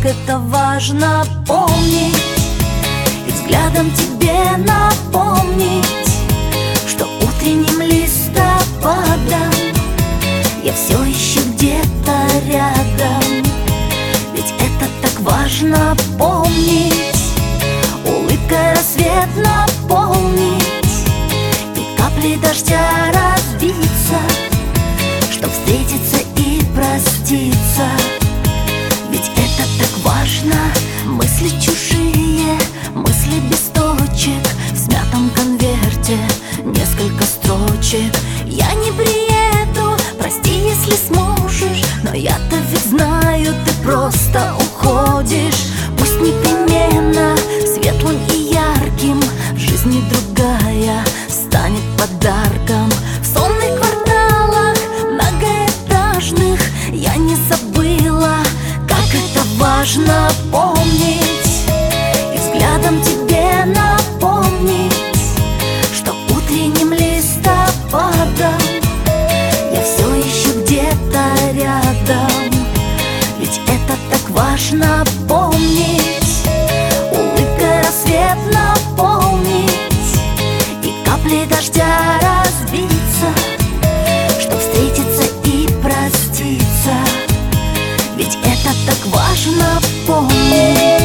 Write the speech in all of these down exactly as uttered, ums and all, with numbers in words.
это важно помнить и взглядом тебе напомнить, что утренним листопадом я все еще где-то рядом. Ведь это так важно помнить, улыбкой рассвет наполнить и капли дождя разбиться, чтоб встретиться и проститься. Ведь это так важно, мысли чужие, мысли без точек, в смятом конверте несколько строчек. Я не приеду, прости, если сможешь, но я-то ведь знаю, ты просто уходишь. Пусть непременно светлым и ярким в жизни другая станет подарком. В сонных кварталах многоэтажных я не забыла, как это важно помнить и взглядом тебе напомнить, что утренним листопадом я все еще где-то рядом. Ведь это так важно помнить, улыбкой рассвет наполнить и капли дождя разбиться, чтоб встретиться и проститься. Ведь это так важно помнить.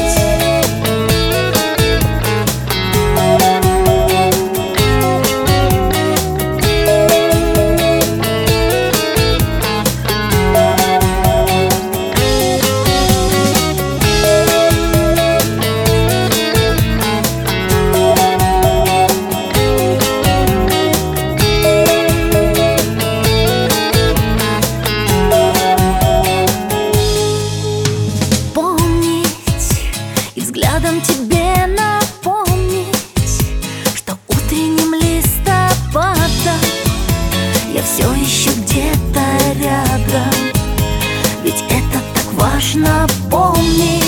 Взглядом тебе напомнить, что утренним листопадом я все еще где-то рядом. Ведь это так важно помнить